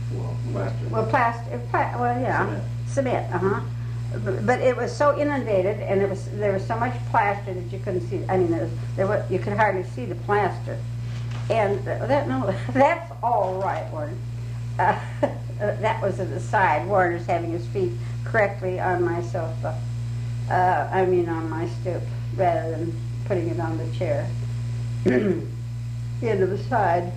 Well, plaster. Well, well, yeah, cement. But it was so inundated, and there was so much plaster that you couldn't see. I mean, you could hardly see the plaster. And that's all right, Warren. That was an aside. Warner's having his feet correctly on my sofa. On my stoop, rather than putting it on the chair. End of aside.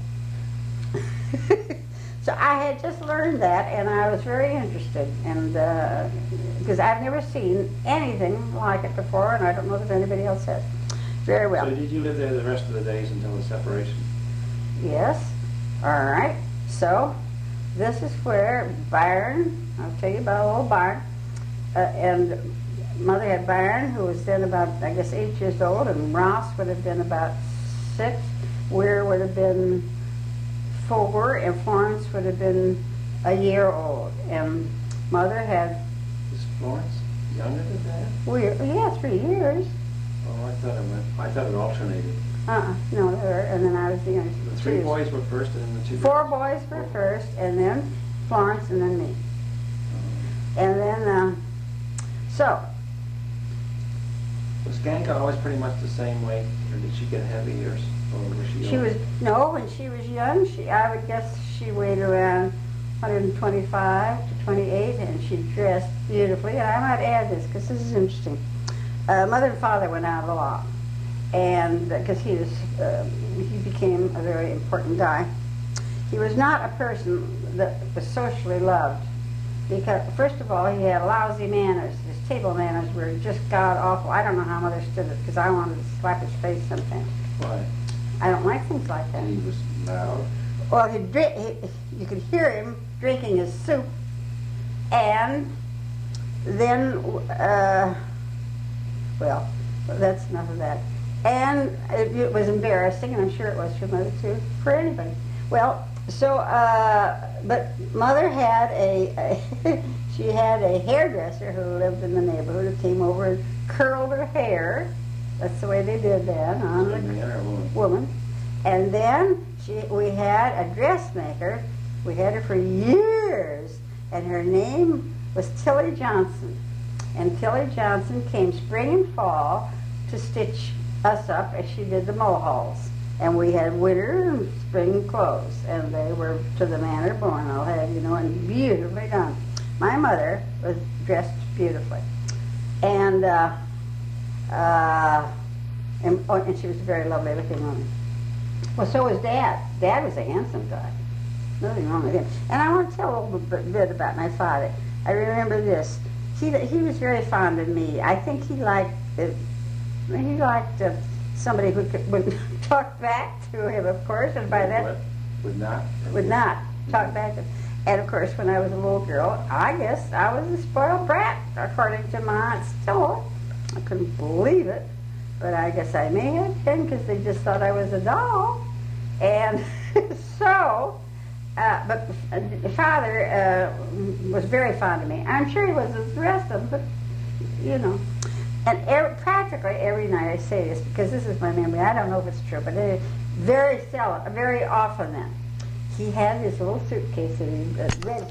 So I had just learned that, and I was very interested, and because I've never seen anything like it before, and I don't know if anybody else has. Very well. So did you live there the rest of the days until the separation? Yes. All right. So this is where Byron, I'll tell you about a little Byron, and Mother had Byron, who was then about, I guess, 8 years old, and Ross would have been about 6. Weir would have been 4, and Florence would have been a year old. And Mother had... Was Florence younger than that? Weir, yeah, 3 years. Oh, I thought it alternated. No, and then I was the youngest. The 3 boys were first, and then the 2 4 boys were first, and then Florence, and then me. And then, so... Was Ganka always pretty much the same weight, or did she get heavy, or was she? She was, no, when she was young, I would guess she weighed around 125 to 28, and she dressed beautifully. And I might add this, because this is interesting. Mother and Father went out a lot, and because he became a very important guy. He was not a person that was socially loved, because first of all, he had lousy manners. His table manners were just god-awful. I don't know how Mother stood it, because I wanted to slap his face sometimes. Why? I don't like things like that. He was loud. Well, you could hear him drinking his soup, and then, well, that's enough of that. And it was embarrassing, and I'm sure it was for Mother too, for anybody. Well, so, but Mother had she had a hairdresser who lived in the neighborhood who came over and curled her hair. That's the way they did that, on the woman. And then we had a dressmaker. We had her for years, and her name was Tilly Johnson. And Tilly Johnson came spring and fall to stitch us up as she did the mohawks. And we had winter and spring clothes, and they were to the manner born, I'll have you know, and beautifully done. My mother was dressed beautifully. And she was a very lovely looking woman. Well, so was Dad. Dad was a handsome guy. Nothing wrong with him. And I want to tell a little bit about my father. I remember this. He was very fond of me. I think he liked somebody who would talk back to him, of course, and by that... Would not? Would not talk back to him. And, of course, when I was a little girl, I guess I was a spoiled brat, according to my Aunt Stella. I couldn't believe it, but I guess I may have been, because they just thought I was a doll. And so, but Father was very fond of me. I'm sure he was as the rest of them, but, you know. And practically every night I say this, because this is my memory. I don't know if it's true, but very often then, he had this little suitcase that he read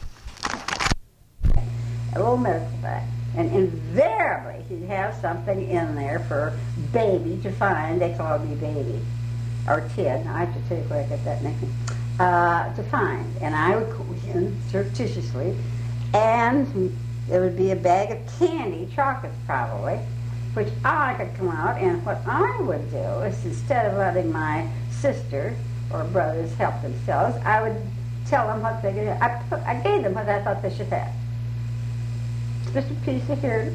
a little medical bag. And invariably, he'd have something in there for Baby to find. They called me Baby, or Ted. I have to tell you where I got that nickname. To find. And I would go in surreptitiously, and there would be a bag of candy, chocolates probably, which I could come out, and what I would do is, instead of letting my sister or brothers help themselves, I would tell them what they could have. I gave them what I thought they should have. Just a piece of hair.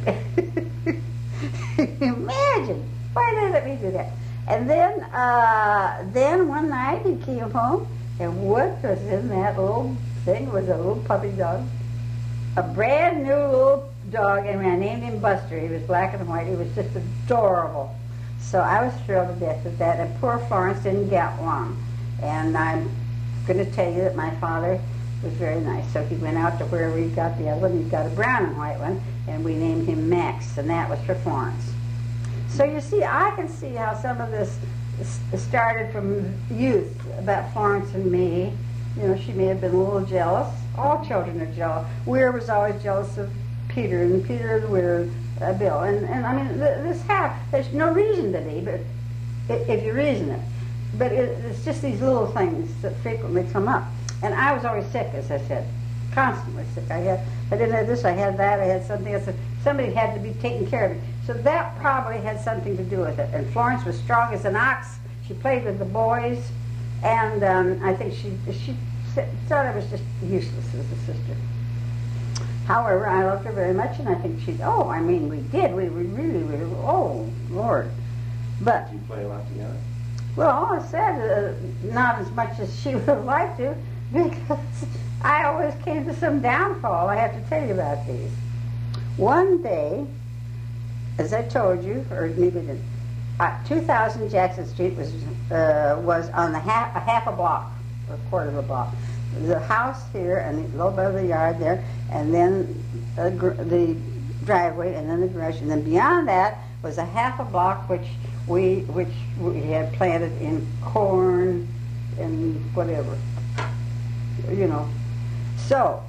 Imagine! Why did they let me do that? And then one night he came home, and what was in that little thing was a little puppy dog. A brand new little dog, and I named him Buster. He was black and white. He was just adorable. So I was thrilled to death with that, and poor Florence didn't get one. And I'm going to tell you that my father was very nice. So he went out to where we got the other one. He got a brown and white one, and we named him Max, and that was for Florence. So you see, I can see how some of this started from youth about Florence and me, You know, she may have been a little jealous. All children are jealous. Weir was always jealous of Peter, and Peter and Weir, Bill. And I mean, there's no reason to be, but if you reason it. But it's just these little things that frequently come up. And I was always sick, as I said, constantly sick. I didn't have this, I had that, I had something else. Somebody had to be taking care of me. So that probably had something to do with it. And Florence was strong as an ox. She played with the boys. And I think she thought I was just useless as a sister. However, I loved her very much, and I think we did. We really, oh, Lord. But, Did you play a lot together? well, I said not as much as she would have liked to, because I always came to some downfall. I have to tell you about these. One day, as I told you, or maybe it didn't, 2000 Jackson Street was on a half a block, or a quarter of a block. The house here, and low above the yard there, and then the driveway, and then the garage, and then beyond that was a half a block which we had planted in corn and whatever, you know. So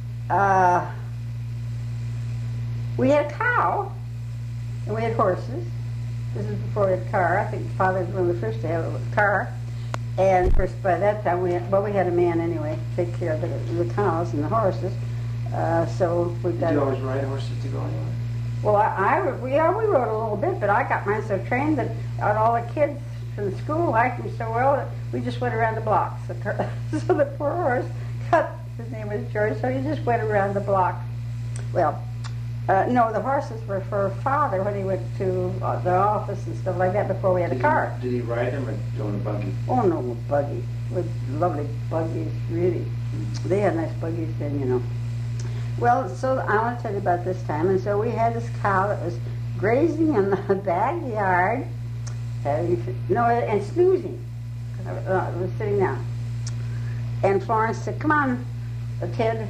we had a cow, and we had horses. This is before we had a car. I think Father was one of the first to have a car. And of course, by that time, we had a man anyway to take care of the cows and the horses. So we got. Did you always ride horses to go anywhere? Well, we rode a little bit, but I got mine so trained that all the kids from the school liked me so well that we just went around the block. So the poor horse, his name was George, so he just went around the block. Well, no, the horses were for Father when he went to the office and stuff like that before we had a car. Did he ride them or go in a buggy? Oh, no, buggy. With lovely buggies, really. They had nice buggies then, you know. Well, so I want to tell you about this time. And so we had this cow that was grazing in the backyard, and snoozing. It was sitting down. And Florence said, "Come on, Ted,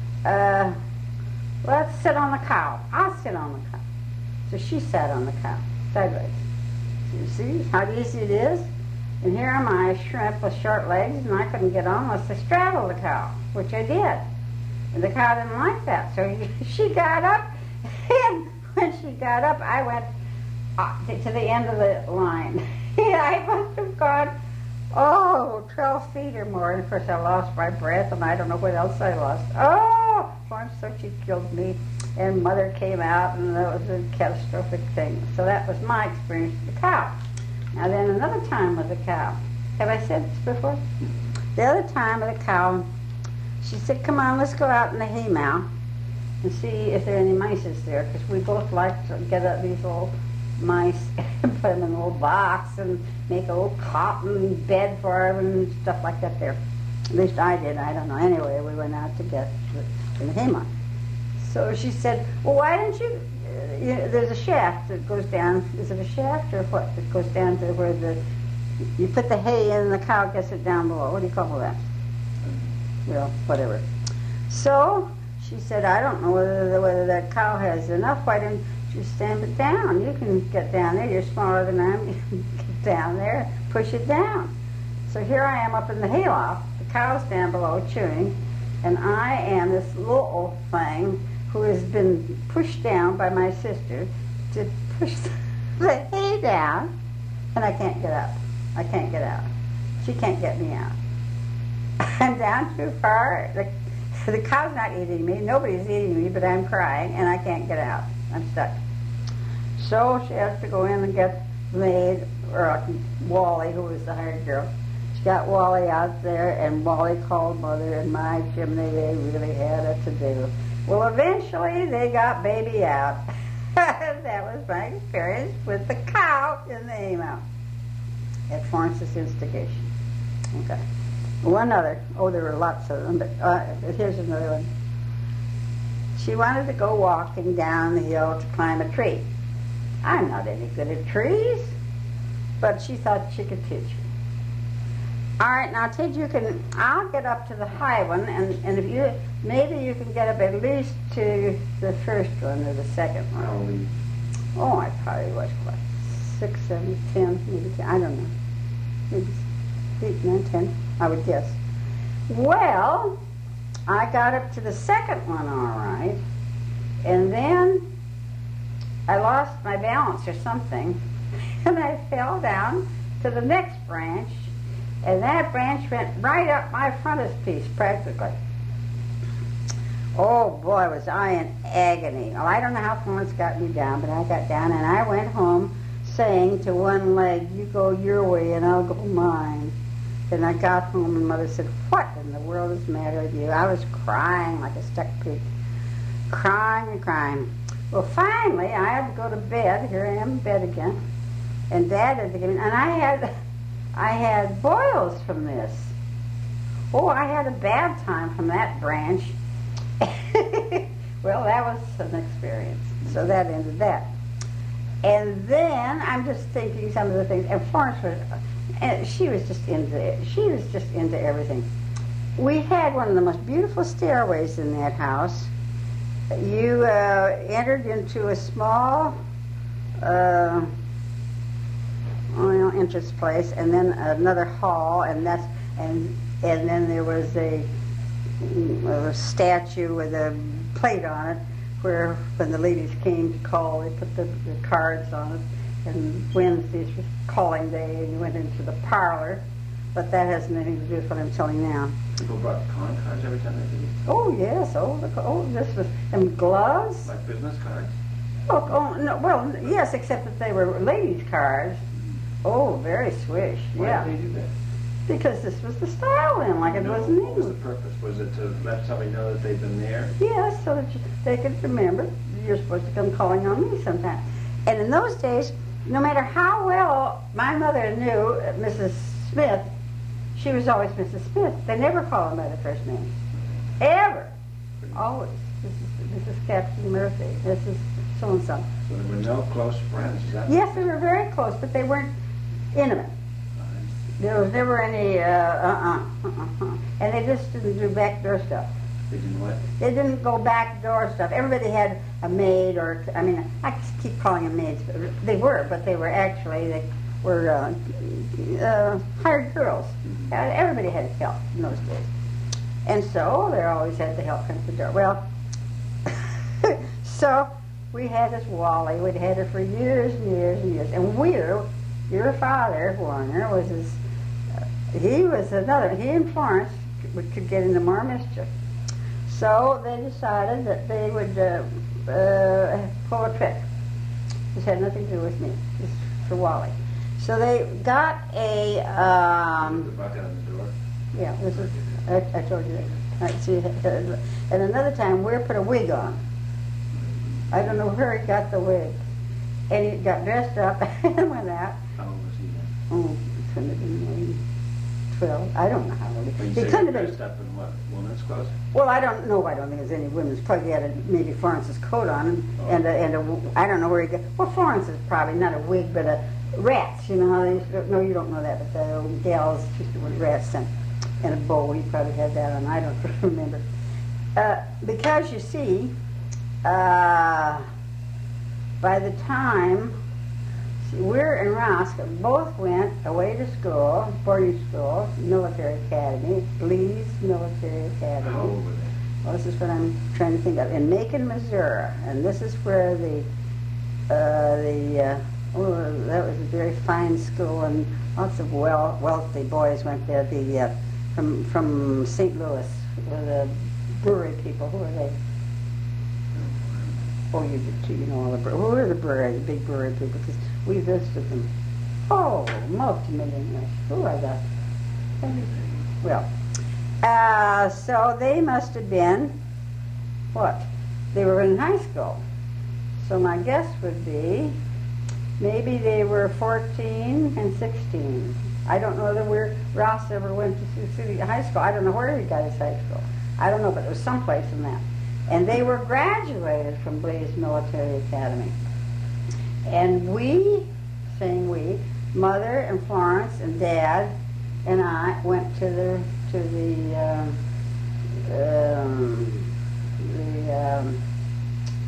let's sit on the cow. I'll sit on the cow." So she sat on the cow, sideways. So you see how easy it is? And here am I, shrimp with short legs, and I couldn't get on unless I straddled the cow, which I did. And the cow didn't like that, so she got up, and when she got up, I went to the end of the line. I must have gone, 12 feet or more, and of course I lost my breath, and I don't know what else I lost. Oh, Florence thought she killed me, and Mother came out, and that was a catastrophic thing. So that was my experience with the cow. Now then, another time with the cow. Have I said this before? The other time with the cow, she said, "Come on, let's go out in the haymow and see if there are any mice there," because we both like to get up these little mice and put them in a little box and make a little cotton bed for them and stuff like that there. At least I did. I don't know. Anyway, we went out to get in the haymow. So she said, "Well, why don't you there's a shaft that goes down. Is it a shaft or what? That goes down to where you put the hay in and the cow gets it down below. What do you call that? Well, whatever." So she said, "I don't know whether that cow has enough. Why don't you stand it down? You can get down there. You're smaller than I am. You can get down there, push it down." So here I am up in the hayloft. The cow's down below chewing, and I am this little thing who has been pushed down by my sister to push the hay down, and I can't get up. I can't get out. She can't get me out. I'm down too far. The cow's not eating me. Nobody's eating me, but I'm crying, and I can't get out. I'm stuck. So she has to go in and get the maid, or Wally, who was the hired girl. She got Wally out there, and Wally called Mother, and my Jiminy, they really had it to do. Well, eventually they got Baby out. That was my experience with the cow in the haymow at Florence's instigation. Okay. One other. Oh, there were lots of them, but here's another one. She wanted to go walking down the hill to climb a tree. I'm not any good at trees, but she thought she could teach me. All right, now, Ted, I'll get up to the high one, and if maybe you can get up at least to the first one or the second one. Oh, I probably was, 6, 7, 10, maybe 10, I don't know. Maybe 8, 9, 10, I would guess. Well, I got up to the second one all right, and then I lost my balance or something, and I fell down to the next branch, and that branch went right up my frontispiece practically. Oh boy, was I in agony. Well, I don't know how Florence got me down, but I got down, and I went home saying to one leg, "You go your way and I'll go mine." And I got home and Mother said, "What in the world is the matter with you?" I was crying like a stuck pig. Crying and crying. Well, finally, I had to go to bed. Here I am in bed again. And Dad had to get in. And I had boils from this. Oh, I had a bad time from that branch. Well, that was an experience. So that ended that. And then I'm just thinking some of the things. And Florence was, and she was just into it. She was just into everything. We had one of the most beautiful stairways in that house. You entered into a small entrance place, and then another hall, and then there was a statue with a plate on it, where when the ladies came to call, they put the cards on it. And Wednesdays was calling day, and you went into the parlor. But that has nothing to do with what I'm telling now. People brought calling cards every time they did. Oh yes, this was, and gloves. Like business cards? Oh no, well yes, except that they were ladies' cards. Oh, very swish. Why Yeah. did they do that? Because this was the style then, like it was in What was the England. purpose? Was it to let somebody know that they've been there? Yes, so that they could remember you're supposed to come calling on me sometime. And in those days, no matter how well my mother knew Mrs. Smith, she was always Mrs. Smith. They never called her by the first name. Ever. Always. This is Captain Murphy. This is so-and-so. So there were no close friends, is that? Yes, they were very close, but they weren't intimate. There was never any, And they just didn't do backdoor stuff. They didn't what? They didn't go backdoor stuff. Everybody had a maid, or, I mean, I just keep calling them maids. But they were hired girls. Everybody had help in those days. And so they always had the help come to the door. Well, so we had this Wally. We'd had her for years and years and years. And your father, Warner, was he and Florence could get into more mischief. So they decided that they would pull a trick. This had nothing to do with me. This is for Wally. So they got a... The bucket on the door? Yeah, this is... I told you that. All right, see, and another time, Weir put a wig on. I don't know where he got the wig. And he got dressed up and went out. How old was he then? Oh, he couldn't have been more than 12. I don't know how old When he you say couldn't have dressed been. up in what? Woman's clothes? Well, I don't think there's any women's clothes. He had maybe Florence's coat on, and I don't know where he got. Well, Florence is probably not a wig, but a rats. You know how they used to, no, you don't know that, but the old gals used to wear rats and a bow. He probably had that on. I don't remember. Because you see, by the time Weir and Roscoe both went away to school, boarding school, military academy, Lee's Military Academy. How old were they? Well, this is what I'm trying to think of. In Macon, Missouri, and this is where that was a very fine school, and lots of wealthy boys went there. From St. Louis, the brewery people. Who are they? Oh, you did too. You know all the brewery. Who are the brewery, the big brewery people? Because we visited them. Oh, multi-millionaires. Who are they? Well, so they must have been, what? They were in high school. So my guess would be maybe they were 14 and 16. I don't know that Ross ever went to City High School. I don't know where he got his high school. I don't know, but it was someplace in that. And they were graduated from Blaze Military Academy. And Mother and Florence and Dad and I went to the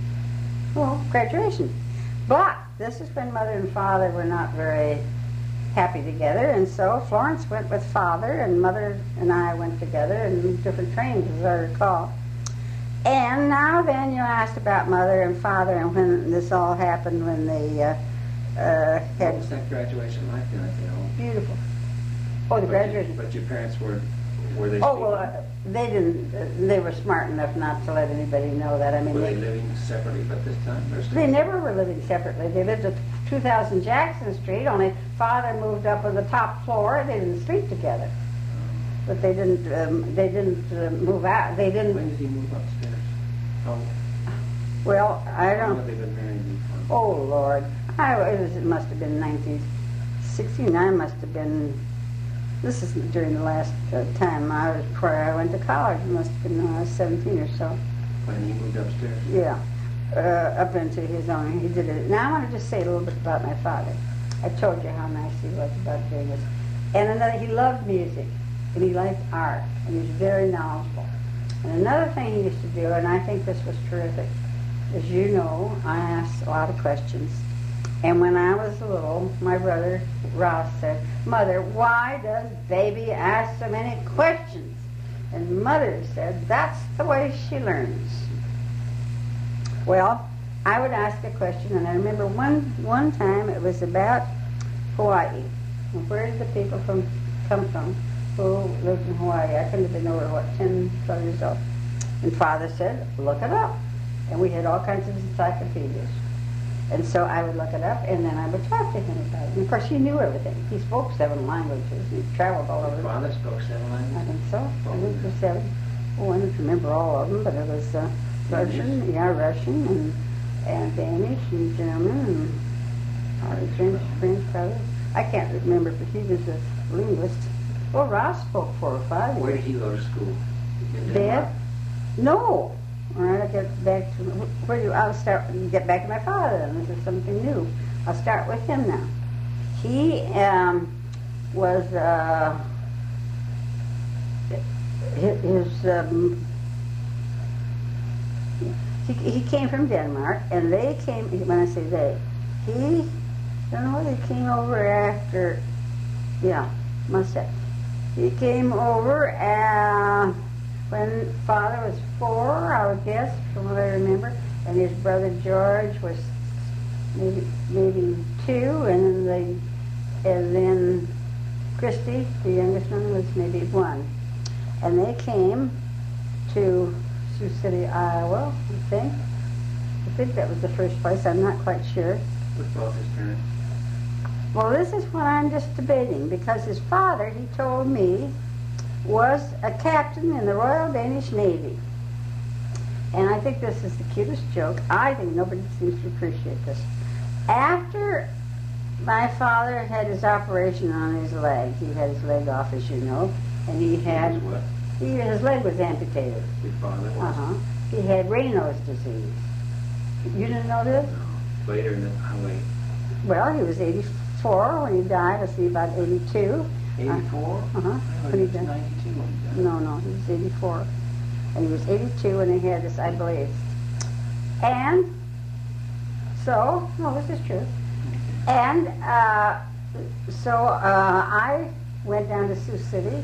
graduation. But this is when Mother and Father were not very happy together. And so Florence went with Father, and Mother and I went together in different trains, as I recall. And now then, you asked about Mother and Father and when this all happened, when they What had was that graduation like then at the home? beautiful. Oh, the graduation. But your parents were they Oh, speaking? well, they didn't, they were smart enough not to let anybody know that. I mean, Were they living separately at this time? Or still- they never were living separately. They lived at 2000 Jackson Street, only Father moved up on the top floor. They didn't sleep together. But they didn't move out. They didn't, When did he move upstairs? How well, I long don't, have they been married before? oh, Lord. It must have been 1969, must have been, this is during the last time before I went to college. It must have been when I was 17 or so. When he moved upstairs? Yeah, up into his own. He did it. Now I want to just say a little bit about my father. I told you how nice he was about doing this. And another, he loved music, and he liked art, and he was very knowledgeable. And another thing he used to do, and I think this was terrific, as you know, I asked a lot of questions. And when I was little, my brother Ross said, "Mother, why does baby ask so many questions?" And Mother said, "That's the way she learns." Well, I would ask a question, and I remember one time it was about Hawaii. And where did the people come from who lived in Hawaii? I couldn't have been over, 10, 12 years old. And Father said, "Look it up." And we had all kinds of encyclopedias. And so I would look it up, and then I would talk to him about it. And of course, he knew everything. He spoke 7 languages. He traveled all over. Your father spoke 7 I languages? think so. I think there's 7. Oh, I don't remember all of them, but it was Russian, Russian, and Danish, and German, and French, probably. I can't remember, but he was a linguist. Well, Ross spoke 4 or 5 Where years. did he go to school? In Dad? Denmark? No. All right, I'll get back to I'll start get back to my father. Then this is something new. I'll start with him now. He was he came from Denmark, and they came. When I say they, he I don't know whether he came over after. Yeah, must have. He came over when Father was 4, I would guess, from what I remember, and his brother George was maybe 2, and then Christy, the youngest one, was maybe 1, and they came to Sioux City, Iowa. I think that was the first place. I'm not quite sure. With both his parents? Well, this is what I'm just debating, because his father, he told me, was a captain in the Royal Danish Navy. And I think this is the cutest joke. I think nobody seems to appreciate this. After my father had his operation on his leg, he had his leg off, as you know, and he had... His what? His leg was amputated. Your father was? Uh-huh. He had Raynaud's disease. You didn't know this? No. Later in the... How late? Well, he was 84 when he died. I see about 82. 84? Uh-huh. I When thought he he was died. 92 when he died. No, he was 84. And he was 82 when he had this, I believe. And so, no, this is true. And so I went down to Sioux City,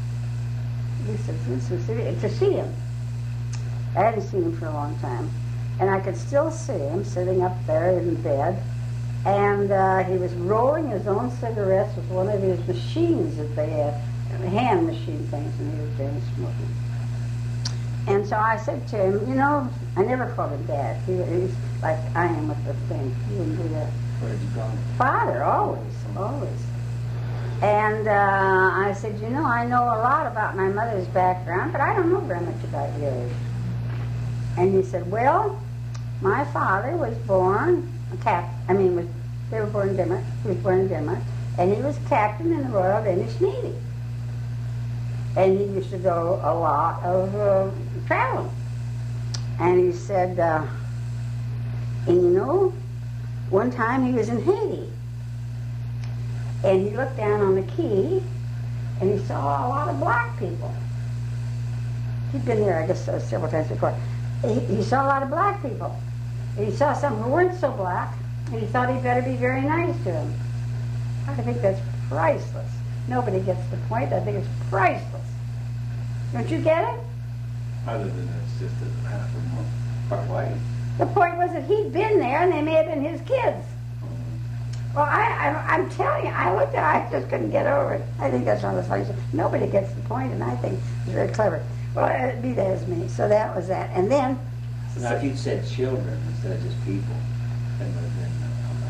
to see him. I hadn't seen him for a long time. And I could still see him sitting up there in bed. And he was rolling his own cigarettes with one of his machines that they had, hand machine things, and he was doing smoking. And so I said to him, you know, I never called him Dad. He's like I am with the thing. He wouldn't do that. Where did you go? Father, always. And I said, you know, I know a lot about my mother's background, but I don't know very much about yours. And he said, well, my father was born they were born in Denmark. He was born in Denmark, and he was captain in the Royal Danish Navy. And he used to do a lot of traveling. And he said, and you know, one time he was in Haiti, and he looked down on the quay, and he saw a lot of black people. He'd been there, I guess, several times before. He saw a lot of black people. And he saw some who weren't so black, and he thought he'd better be very nice to them. I think that's priceless. Nobody gets the point. I think it's priceless. Don't you get it? Other than it's just a half a month far away. The point was that he'd been there, and they may have been his kids. Well, I'm telling you, I just couldn't get over it. I think that's one of the funniest. Nobody gets the point, and I think it's very clever. Well, be that as me. So that was that. And then... Now, if you'd said children instead of just people, then would have been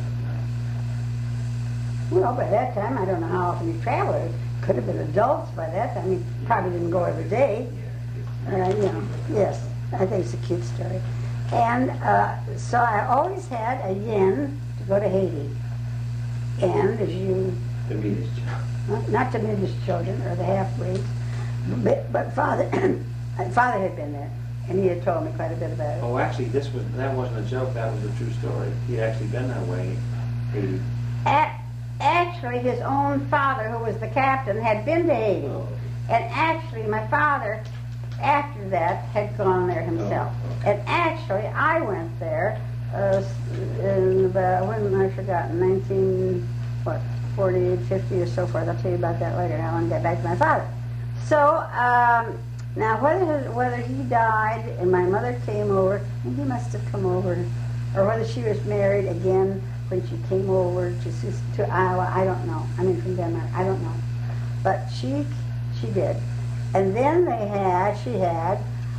well, by that time, I don't know how often he traveled. It could have been adults by that time. He probably didn't go every day. Yes, I think it's a cute story. And so I always had a yen to go to Haiti. And as you... to meet his child. Not to meet his children, or the half-breeds, but Father had been there, and he had told me quite a bit about it. Oh, actually, that wasn't a joke. That was a true story. He'd actually been that way. Actually, his own father, who was the captain, had been to Haiti. Oh. And actually, my father, after that, had gone there himself. Oh, okay. And actually, I went there in about, when I forgot, 48, 50 or so forth. I'll tell you about that later. Now I want to get back to my father. So, now whether he died and my mother came over, and he must have come over, or whether she was married again when she came over to Iowa, I don't know. I mean, from Denmark, I don't know. But she did. And then she had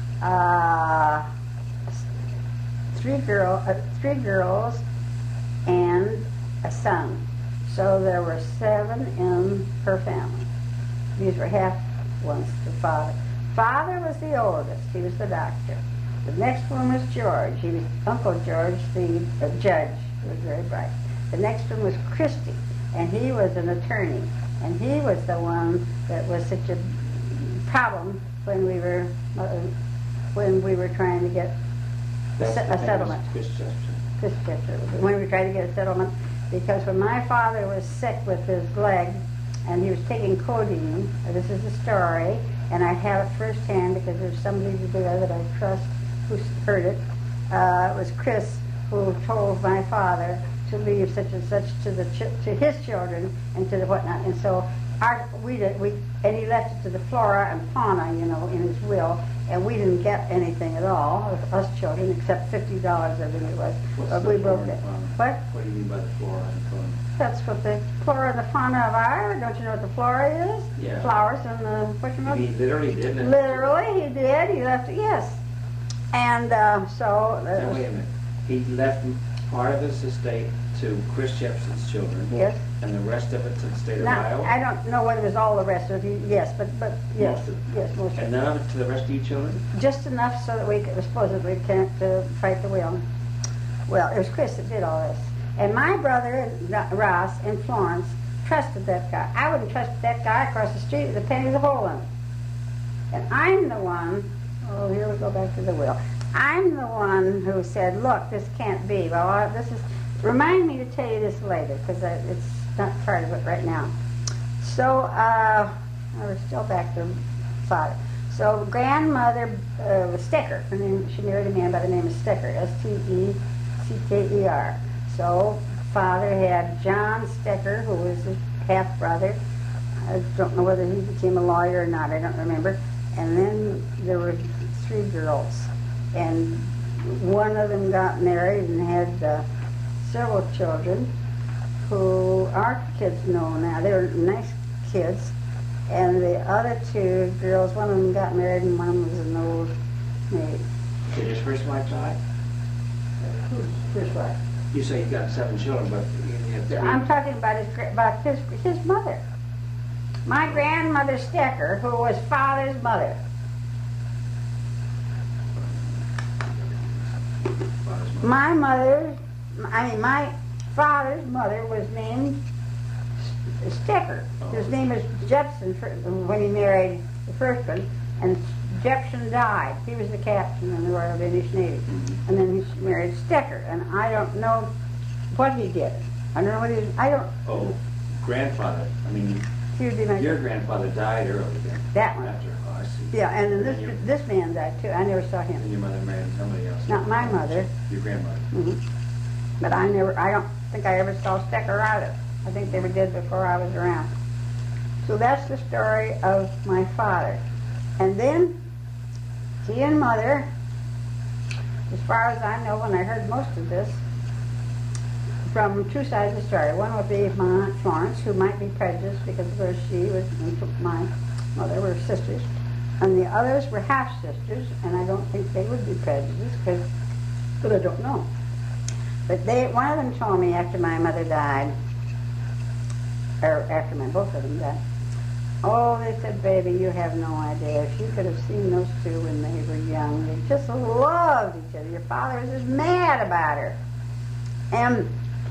three girls and a son. So there were 7 in her family. These were half ones, the father. Father was the oldest. He was the doctor. The next one was George. He was Uncle George, the judge. He was very bright. The next one was Christy, and he was an attorney. And he was the one that was such a problem when we were trying to get a settlement. Chris Chester. When we tried to get a settlement, because when my father was sick with his leg, and he was taking codeine, this is the story, and I have it firsthand because there's somebody there that I trust who heard it. It was Chris who told my father to leave such and such to his children and to the whatnot, and so and he left it to the flora and fauna, in his will, and we didn't get anything at all, us children, except $50, I think it was. What's We the broke flora it. and fauna? What? What do you mean by the flora and fauna? That's what the flora and the fauna of Iowa. Don't you know what the flora is? Yeah. Flowers and the He literally did it. Literally, he did. He left it. Yes. And so. Now, wait a minute. He left part of his estate to Chris Jepson's children. Yes. And the rest of it to the state of Now, Iowa. I don't know whether it was all the rest of it. Yes, but yes, Most of it. yes, most of And it. none of it to the rest of you children? Just enough so that we could supposedly can't fight the wheel. Well, it was Chris that did all this. And my brother, Ross, in Florence, trusted that guy. I wouldn't trust that guy across the street with a penny of the hole in it. And I'm the one, here we go back to the will. I'm the one who said, look, this can't be. Well, remind me to tell you this later, because it's not part of it right now. So, we're still back to father. So, grandmother was Stecker. Her name, she married a man by the name of Stecker, S-T-E-C-K-E-R. So, father had John Stecker, who was his half-brother. I don't know whether he became a lawyer or not, I don't remember. And then there were 3 girls. And one of them got married and had several children who our kids know now. They were nice kids. And the other 2 girls, one of them got married and one of them was an old maid. Did his first wife die? Who's first wife? You say you got 7 children, but you had 3. I'm talking about his mother. My grandmother Stecker, who was father's mother. My father's mother was named Stecker. His name is Jepson when he married the first one, and Jepson died. He was the captain in the Royal Danish Navy. And then he married Stecker, and I don't know what he did. I don't know what he was, Oh, grandfather. I mean, he would be my... your grandfather died early then. That one. After, I see. Yeah, and then this man died too. I never saw And him. your mother married somebody else. Not my mother. Your grandmother. But I don't think I ever saw Stecker either. I think they were dead before I was around. So that's the story of my father. And then he and Mother, as far as I know, and I heard most of this, from two sides of the story. One would be my Aunt Florence, who might be prejudiced because of course she was, and my mother were sisters. And the others were half-sisters, and I don't think they would be prejudiced, but I don't know. But one of them told me after my mother died, or after both of them died, oh, they said, baby, you have no idea. If you could have seen those two when they were young, they just loved each other. Your father was just mad about her. And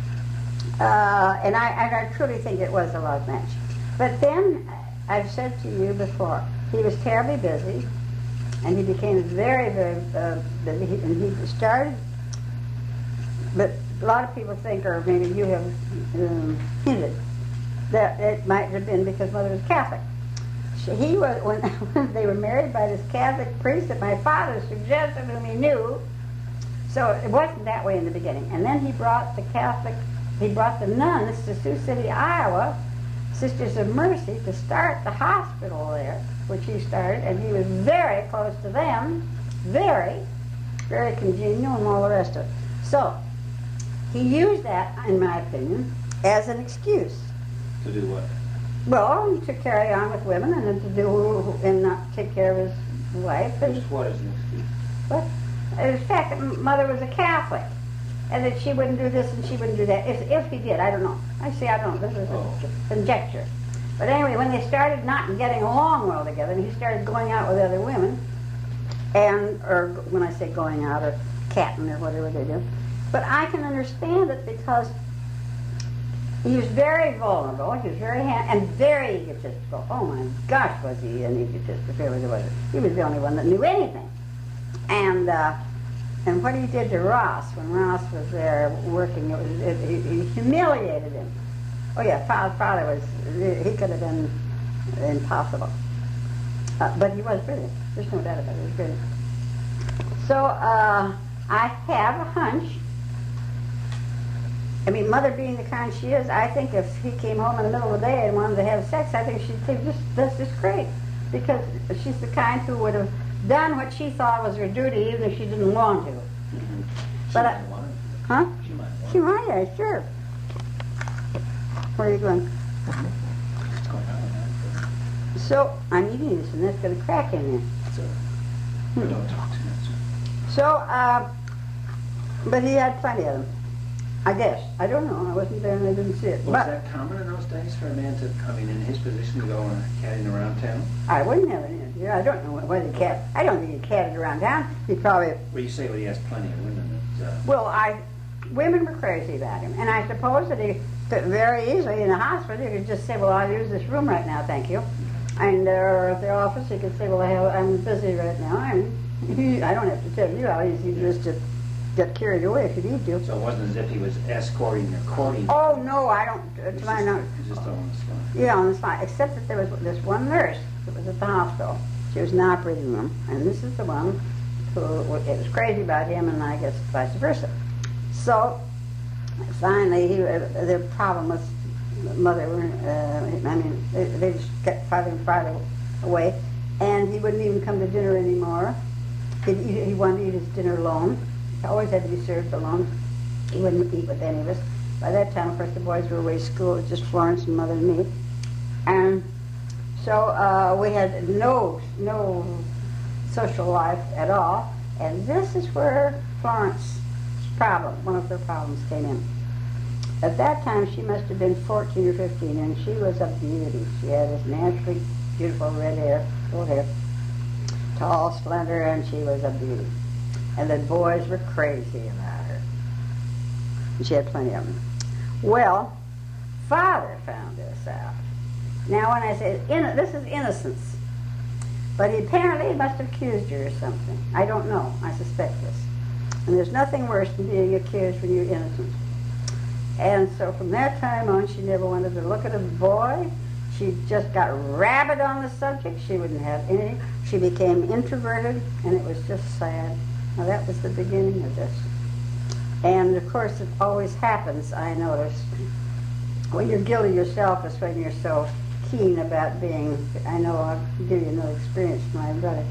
I truly think it was a love match. But then, I've said to you before, he was terribly busy, and he became very, very busy, and he started, but a lot of people think, or maybe you have hinted, that it might have been because Mother was Catholic. He was, when they were married by this Catholic priest that my father suggested, whom he knew, so it wasn't that way in the beginning. And then he brought the nuns to Sioux City, Iowa, Sisters of Mercy, to start the hospital there, which he started, and he was very close to them, very, very congenial and all the rest of it. So, he used that, in my opinion, as an excuse. To do what? Well, to carry on with women and and not take care of his wife. Just what is an excuse? What? In fact, that Mother was a Catholic, and that she wouldn't do this and she wouldn't do that. If he did, I don't know. I don't know. This is a conjecture. But anyway, when they started not getting along well together, and he started going out with other women, or when I say going out, or catting, or whatever they do, but I can understand it because he was very vulnerable, he was very and very egotistical. Oh my gosh, was he an egotist if ever there was. He was the only one that knew anything. And what he did to Ross, when Ross was there working, he humiliated him. Oh yeah, father was, he could have been impossible. But he was brilliant. There's no doubt about it, he was brilliant. So, I have a hunch. I mean, Mother being the kind she is, I think if he came home in the middle of the day and wanted to have sex, I think she'd say, this is great. Because she's the kind who would have done what she thought was her duty, even if she didn't want to. Mm-hmm. But huh? She might want She might, yeah, sure. Where are you going? So, I'm eating this, and that's going to crack in there. So, don't talk too much. So, but he had plenty of them. I guess. I don't know. I wasn't there and I didn't see it. Was that common in those days for a man to, in his position, to go caddying around town? I wouldn't have any idea. I don't know whether he I don't think he catted around town. He probably... Well, you say he has plenty of women. Well, women were crazy about him. And I suppose that he could very easily, in the hospital, he could just say, well, I'll use this room right now, thank you. And or at the office, he could say, well, I'm busy right now. And I don't have to tell you how easy it is to get carried away if you need to. So it wasn't as if he was escorting or courting? Oh, no, I don't. To my knowledge. Just on the spot. Yeah, on the spot. Except that there was this one nurse that was at the hospital. She was in the operating room. And this is the one who it was crazy about him, and I guess vice versa. So, finally, the problem was Mother, they just kept farther and farther away. And he wouldn't even come to dinner anymore. He wanted to eat his dinner alone. He always had to be served alone. He wouldn't eat with any of us. By that time, of course, the boys were away to school. It was just Florence and Mother and me. And so we had no social life at all. And this is where Florence's problem, one of her problems, came in. At that time, she must have been 14 or 15, and she was a beauty. She had this naturally beautiful red hair, full hair, tall, slender, and she was a beauty. And the boys were crazy about her. And she had plenty of them. Well, Father found this out. Now, when I say this is innocence, but he apparently must have accused her or something. I don't know. I suspect this. And there's nothing worse than being accused when you're innocent. And so from that time on, she never wanted to look at a boy. She just got rabid on the subject. She wouldn't have any. She became introverted, and it was just sad. Now, that was the beginning of this. And, of course, it always happens, I notice, Well, you're guilty yourself is when you're so keen about being, I know I'll give you another experience from my brother.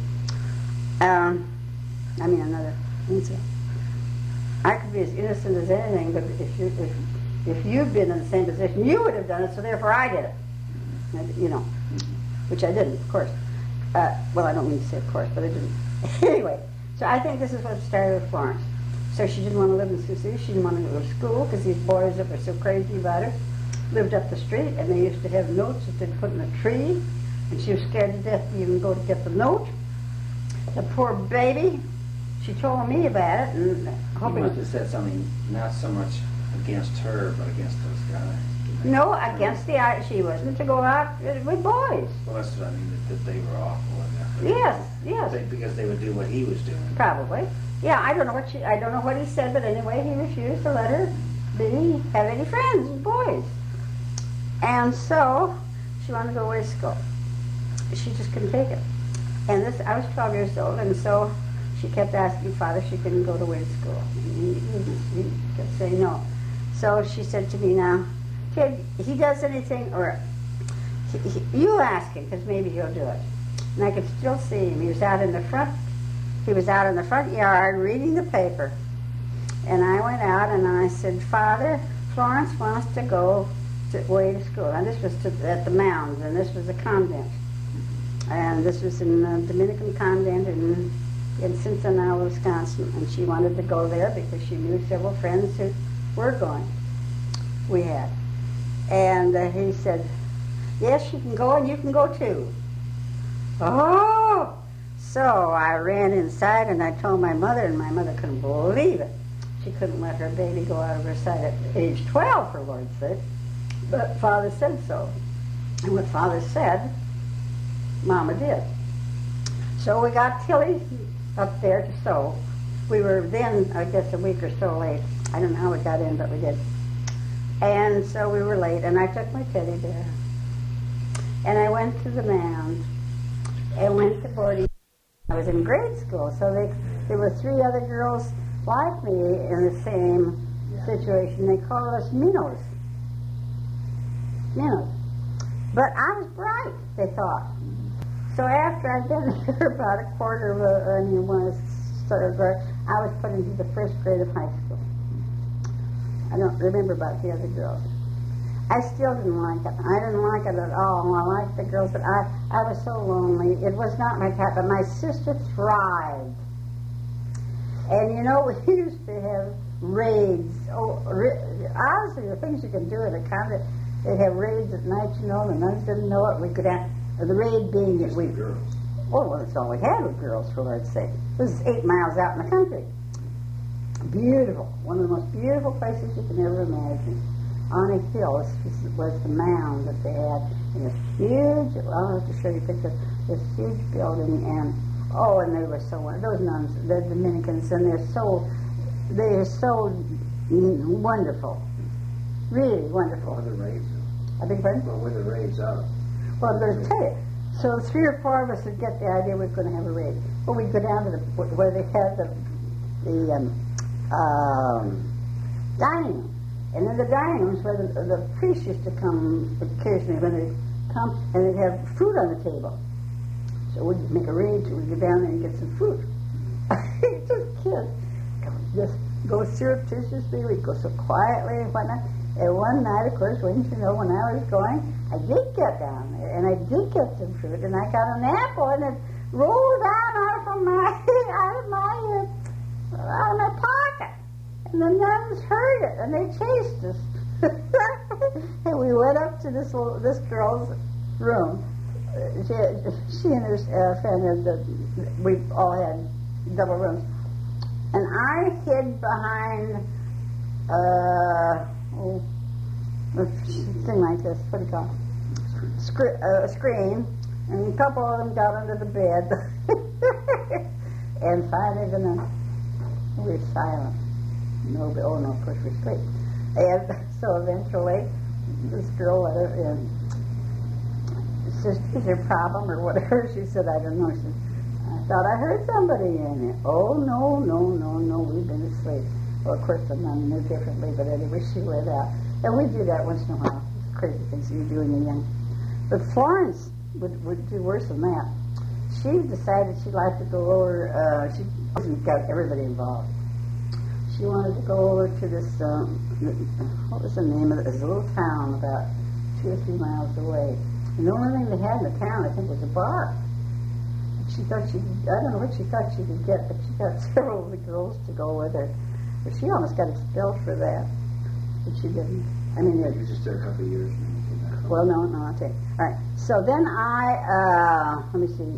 Another incident. I could be as innocent as anything, but if you'd been in the same position, you would have done it, so therefore I did it. You know, which I didn't, of course. Well, I don't mean to say of course, but I didn't. Anyway, so I think this is what started with Florence. So she didn't want to live in Sioux City. She didn't want to go to school because these boys that were so crazy about her lived up the street, and they used to have notes that they'd put in a tree, and she was scared to death to even go to get the note. The poor baby, she told me about it, and You hoping... must have said something not so much against her, but against those guys. No, against she wasn't to go out with boys. Well, that's what I mean, that they were awful and that. Yes. Because they would do what he was doing. Probably. Yeah, I don't know what he said, but anyway, he refused to let her have any friends with boys. And so she wanted to go away to school. She just couldn't take it. And I was 12 years old, and so she kept asking Father if she couldn't go away to school. And he kept saying no. So she said to me, now, kid, he does anything, or you ask him, because maybe he'll do it. And I could still see him. He was out in the front yard reading the paper. And I went out and I said, Father, Florence wants to go away to school. And this was at the Mounds, and this was a convent. And this was in the Dominican convent in Cincinnati, Wisconsin. And she wanted to go there because she knew several friends who were going. We had. And he said, yes, you can go and you can go too. Oh! So I ran inside and I told my mother, and my mother couldn't believe it. She couldn't let her baby go out of her sight at age 12, for Lord's sake. But Father said so. And what Father said, Mama did. So we got Tilly up there to sew. We were then, I guess, a week or so late. I don't know how we got in, but we did. And so we were late, and I took my teddy bear. And I went to the Mound and went to boarding. I was in grade school, so there were 3 other girls like me in the same situation. They called us minnows. Minnows. But I was bright, they thought. So after I'd been there about a quarter of third grade, I was put into the 1st grade of high school. I don't remember about the other girls. I still didn't like it. I didn't like it at all. I liked the girls, but I was so lonely. It was not my type, but my sister thrived. And you know, we used to have raids. Honestly, the things you can do at a convent, they'd have raids at night, you know, the nuns didn't know it. We could have, the raid being that we... girls. Well, that's all we had was girls, for Lord's sake. This is 8 miles out in the country. Beautiful. One of the most beautiful places you can ever imagine. On a hill was the Mound that they had, and this huge, I'll have to show you a picture, this huge building, and they were so, those nuns, the Dominicans, and they're so wonderful, really wonderful. What were the raids? I beg your pardon? What were the raids of? Well, I'm going to tell you. So 3 or 4 of us would get the idea we were going to have a raid. Well, we'd go down to where they had the dining room. And in the dining rooms where the priests used to come occasionally when they'd come, and they'd have fruit on the table. So we'd make a raid, so we'd go down there and get some fruit. Just kids. Just go surreptitiously, we'd go so quietly and whatnot. And one night, of course, wouldn't you know, when I was going, I did get down there, and I did get some fruit, and I got an apple, and it rolled down out of my pocket. And the nuns heard it, and they chased us. And we went up to this girl's room. She and her friend, we all had double rooms. And I hid behind a thing like this, what do you call it? A screen, and a couple of them got under the bed. And finally we were silent. No, of course we're straight. And so eventually, this girl let her in. She says, is there a problem or whatever? She said, I don't know. She said, I thought I heard somebody in there. Oh, no, we've been asleep. Well, of course, the nun knew differently, but anyway, she let out. And we do that once in a while. crazy things you do when you're young. But Florence would do worse than that. She decided she'd like to go over, she got everybody involved. She wanted to go over to this, what was the name of it? It was a little town about 2 or 3 miles away. And the only thing they had in the town, I think, was a bar. She thought I don't know what she thought she could get, but she got several of the girls to go with her. But she almost got expelled for that. But she didn't. I mean, You were just there a couple of years and then you came back home. well, no, I'll tell you. All right. So then let me see.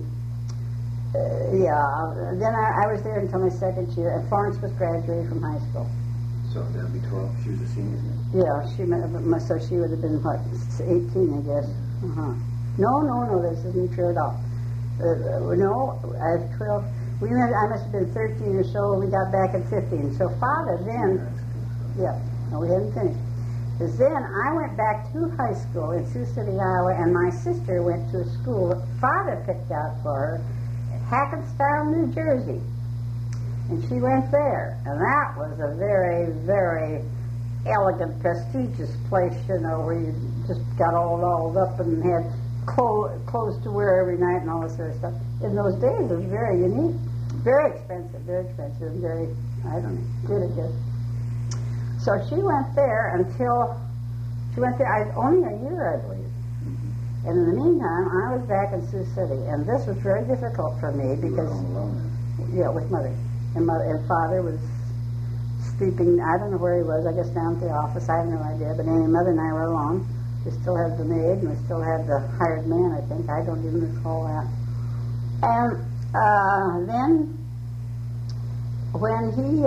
Then I was there until my second year, and Florence was graduating from high school. So that would be 12. She was a senior then? Yeah, so she would have been, what, 18, I guess. Uh-huh. No, this isn't true at all. No, I was 12. I must have been 13 or so when we got back at 15. So Father then, we hadn't finished. Because then I went back to high school in Sioux City, Iowa, and my sister went to a school that Father picked out for her, Hackettstown, New Jersey. And she went there. And that was a very, very elegant, prestigious place, you know, where you just got all dolled up and had clothes to wear every night and all this sort of stuff. In those days, it was very unique, very expensive, and very, I don't know, good, I guess. So she went there only a year, I believe. And in the meantime, I was back in Sioux City, and this was very difficult for me because, You were home alone then? yeah, with Mother. And Father was sleeping, I don't know where he was, I guess down at the office, I have no idea, but anyway, Mother and I were alone. We still had the maid, and we still had the hired man, I think. I don't even recall that. And then, when he,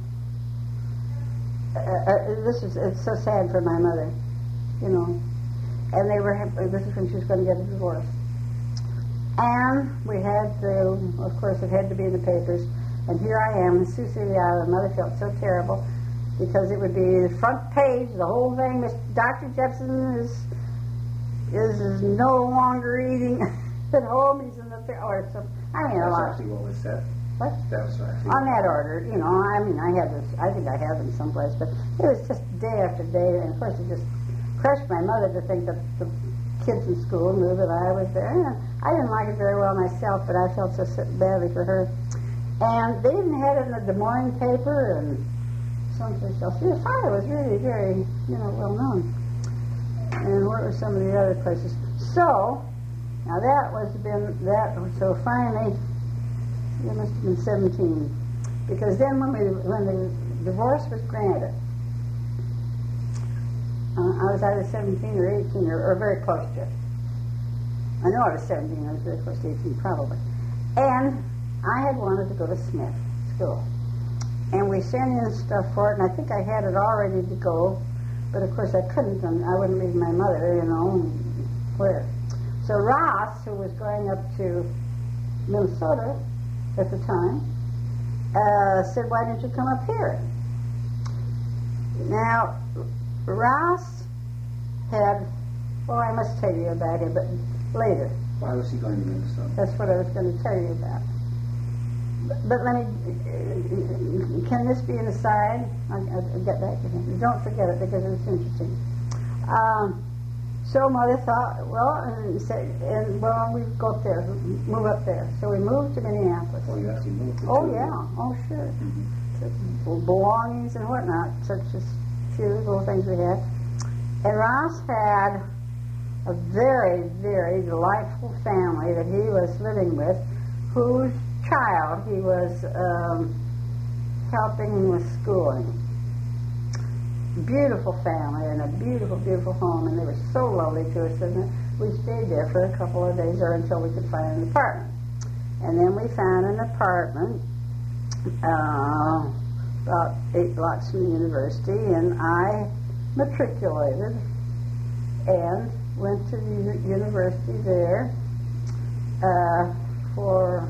it's so sad for my mother, you know. And this is when she was going to get a divorce. And we had to, of course, it had to be in the papers. And here I am in Sioux City, Iowa. Mother felt so terrible because it would be the front page, the whole thing. Dr. Jepson is no longer eating at home. He's in the or some. I mean, a lot. That's actually what was said. What? That was actually On that order, you know. I mean, I think I have them someplace, but it was just day after day, and of course, it just crushed my mother to think that the kids in school knew that I was there. And I didn't like it very well myself, but I felt so badly for her. And they even had it in the Des Moines paper and someplace else. His father was really very, well known. And what were some of the other places? So, now so finally, it must have been 17. Because then when the divorce was granted, I was either 17 or 18 or very close to it. I know I was 17, I was very close to 18 probably. And I had wanted to go to Smith School. And we sent in stuff for it, and I think I had it all ready to go, but of course I couldn't, and I wouldn't leave my mother, where. So Ross, who was going up to Minnesota at the time, said, why didn't you come up here? Now, Ross had, I must tell you about him, but later. Why was he going to Minnesota? That's what I was going to tell you about. But let me, can this be an aside? I'll get back to him. Don't forget it because it's interesting. So Mother thought, we'd go up there, move up there. So we moved to Minneapolis. Oh, you actually moved? Sure. Mm-hmm. Belongings and whatnot, such as few little things we had. And Ross had a very, very delightful family that he was living with, whose child he was helping with schooling. Beautiful family and a beautiful, beautiful home, and they were so lovely to us, and we stayed there for a couple of days or until we could find an apartment. And then we found an apartment about 8 blocks from the university, and I matriculated and went to the university there for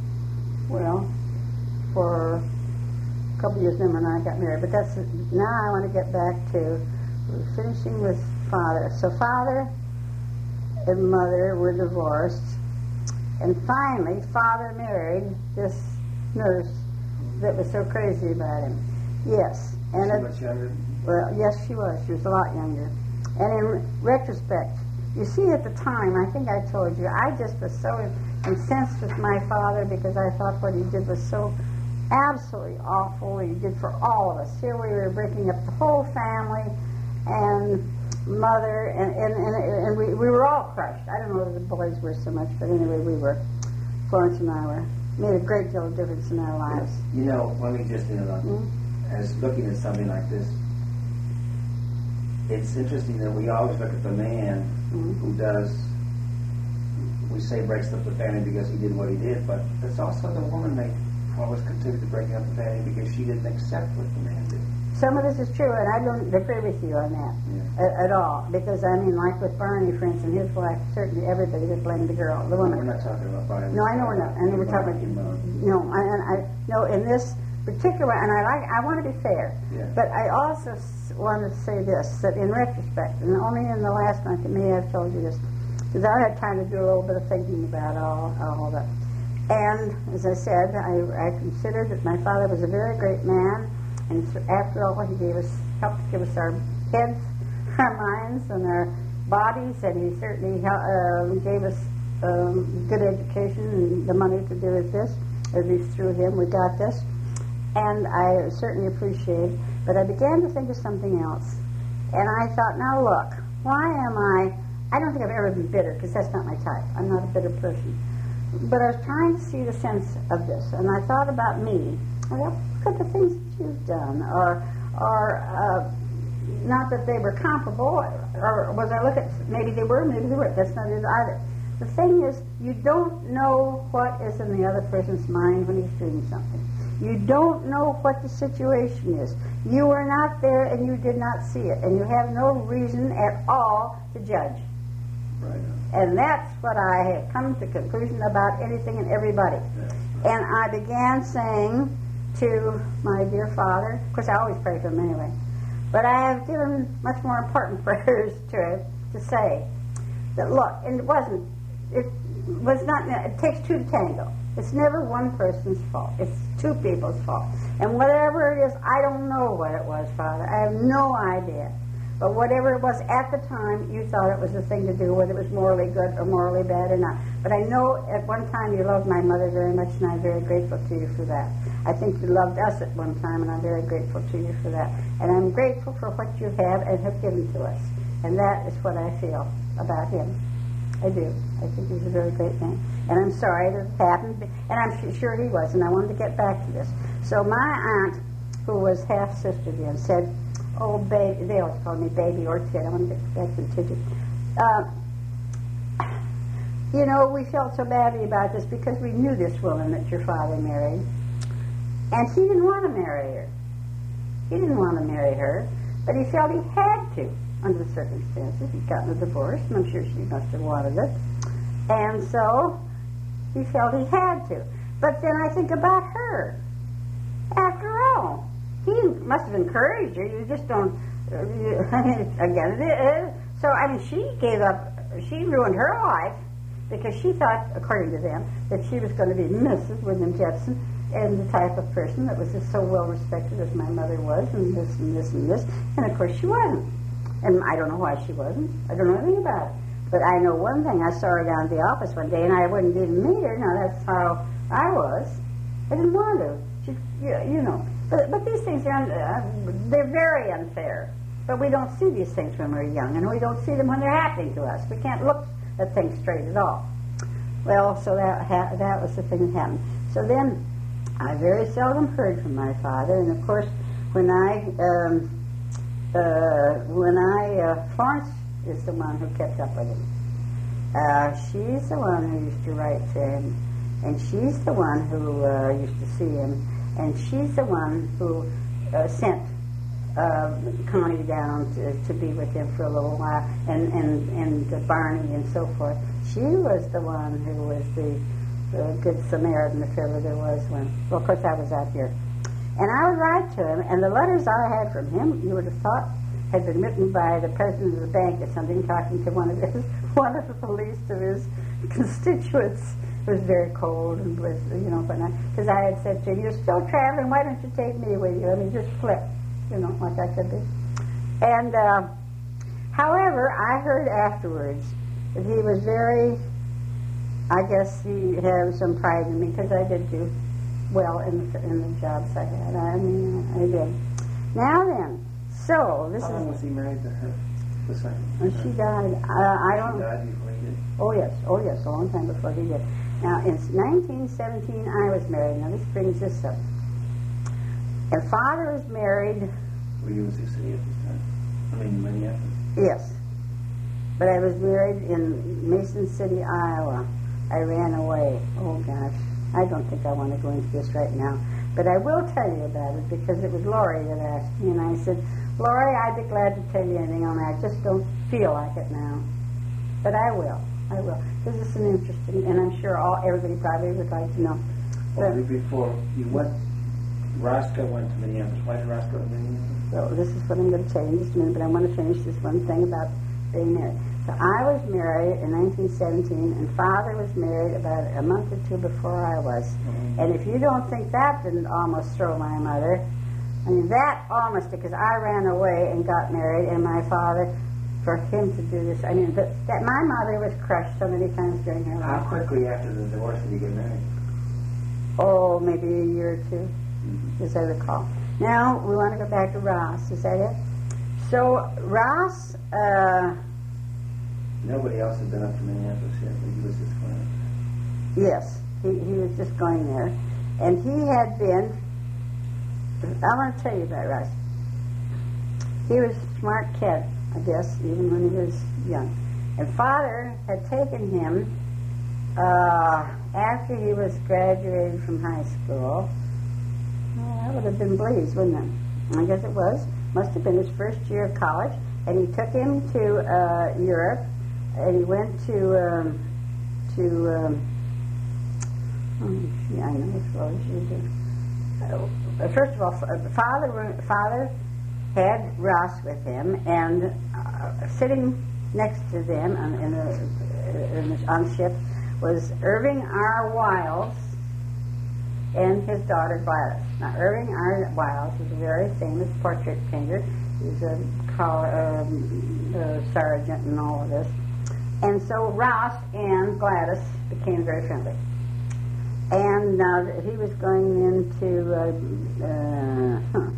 a couple of years. Then when I got married, but now I want to get back to finishing with Father. So Father and Mother were divorced, and finally Father married this nurse that was so crazy about him. Yes. Was she much younger? Well, yes, she was. She was a lot younger. And in retrospect, you see, at the time, I think I told you, I just was so incensed with my father because I thought what he did was so absolutely awful. He did for all of us. Here we were breaking up the whole family, and mother, and we were all crushed. I don't know whether the boys were so much, but anyway, we were. Florence and I were. Made a great deal of difference in our lives. You know, let me just interrupt. As looking at something like this, it's interesting that we always look at the man who does, we say breaks up the family because he did what he did, but it's also the woman that always contributed to breaking up the family because she didn't accept what the man did. Some of this is true, and I don't agree with you on that at all. Because, I mean, like with Barney, for instance, his wife, certainly everybody would blame the girl, the woman. We're not talking about Barney. No, I know we're not. I know we're talking about... No, in this particular... And I want to be fair. Yeah. But I also want to say this, that in retrospect, and only in the last month, maybe I've told you this, because I had time to do a little bit of thinking about all that. And, as I said, I considered that my father was a very great man. And after all, he helped give us our heads, our minds, and our bodies, and he certainly gave us good education and the money to do this. At least through him, we got this. And I certainly appreciate it. But I began to think of something else. And I thought, now look, why am I don't think I've ever been bitter, because that's not my type. I'm not a bitter person. But I was trying to see the sense of this, and I thought about me. I thought, look at the things that you've done, or not that they were comparable, or was I look at, maybe they were, maybe they weren't. That's not it either. The thing is, you don't know what is in the other person's mind when he's doing something. You don't know what the situation is. You were not there, and you did not see it, and you have no reason at all to judge. Right. And that's what I have come to conclusion about anything and everybody. Yeah. And I began saying to my dear father, of course I always pray for him anyway, but I have given much more important prayers to say that look, and it takes two to tango. It's never one person's fault. It's two people's fault. And whatever it is, I don't know what it was, Father. I have no idea. But whatever it was at the time, you thought it was the thing to do, whether it was morally good or morally bad or not. But I know at one time you loved my mother very much, and I'm very grateful to you for that. I think you loved us at one time, and I'm very grateful to you for that. And I'm grateful for what you have and have given to us. And that is what I feel about him. I do. I think he's a very great man. And I'm sorry that it happened, and I'm sure he was, and I wanted to get back to this. So my aunt, who was half-sister then, said, oh, baby, they always called me baby or Ted. I want to get back to the Tidget. You know, we felt so badly about this because we knew this woman that your father married, and he didn't want to marry her. He didn't want to marry her, but he felt he had to under the circumstances. He'd gotten a divorce, and I'm sure she must have wanted it. And so he felt he had to. But then I think about her. After all, he must have encouraged her. You just don't, again, so, I mean, she gave up, she ruined her life because she thought, according to them, that she was going to be Mrs. William Jepson and the type of person that was just so well respected as my mother was, and this and this and this. And, of course, she wasn't. And I don't know why she wasn't. I don't know anything about it. But I know one thing. I saw her down at the office one day, and I wouldn't even meet her. Now, that's how I was. I didn't want to. She, you know. But these things are they're very unfair. But we don't see these things when we're young, and we don't see them when they're happening to us. We can't look at things straight at all. Well, so that was the thing that happened. So then, I very seldom heard from my father, and of course, when Florence is the one who kept up with him. She's the one who used to write to him, and she's the one who used to see him. And she's the one who sent Connie down to be with him for a little while, and Barney and so forth. She was the one who was the good Samaritan, if ever there was one. Well, of course, I was out here. And I would write to him, and the letters I had from him, you would have thought, had been written by the president of the bank or something, talking to one of the least of his constituents. It was very cold and was, because I had said to him, you're still traveling, why don't you take me with you? I mean, just flip, like I could be. And However, I heard afterwards that he was very, I guess he had some pride in me because I did do well in the jobs I had. I mean, I did. Now then, so this How long was is, he married to her? The second? when she died, I don't, She died before he did? oh yes, a long time before he did. Now, in 1917, I was married. Now, this brings this up. And Father was married, Were you in Sioux City at this time? I mean, Minneapolis? yes, but I was married in Mason City, Iowa. I ran away. Oh, gosh. I don't think I want to go into this right now. But I will tell you about it because it was Lori that asked me. And I said, Lori, I'd be glad to tell you anything on that. I just don't feel like it now. But I will. I will. This is an interesting, and I'm sure everybody probably would like to know. Well, So, before you went, Roscoe went to Minneapolis. Why did Roscoe go to Minneapolis? so this is what I'm going to tell you in just a minute, but I want to finish this one thing about being married. So I was married in 1917, and Father was married about a month or two before I was. Mm-hmm. And if you don't think that didn't almost throw my mother, I mean, that almost, because I ran away and got married, and my father, for him to do this, I mean, that my mother was crushed so many times during her How life. quickly after the divorce did you get married? Oh, maybe a year or two, Mm-hmm. as I recall. Now, we want to go back to Ross. Is that it? So, Ross, Nobody else had been up to Minneapolis yet, but he was just going. yes, he was just going there. And he had been, I want to tell you about Ross. He was a smart kid, I guess, even when he was young. And Father had taken him after he was graduated from high school. Well, that would have been Blease, wouldn't it? I guess it was. Must have been his first year of college. And he took him to Europe, and he went to I know which road you do. First of all, Father had Ross with him, and sitting next to them on the ship was Irving R. Wiles and his daughter Gladys. Now, Irving R. Wiles was a very famous portrait painter. He was a sergeant and all of this. And so Ross and Gladys became very friendly. And he was going into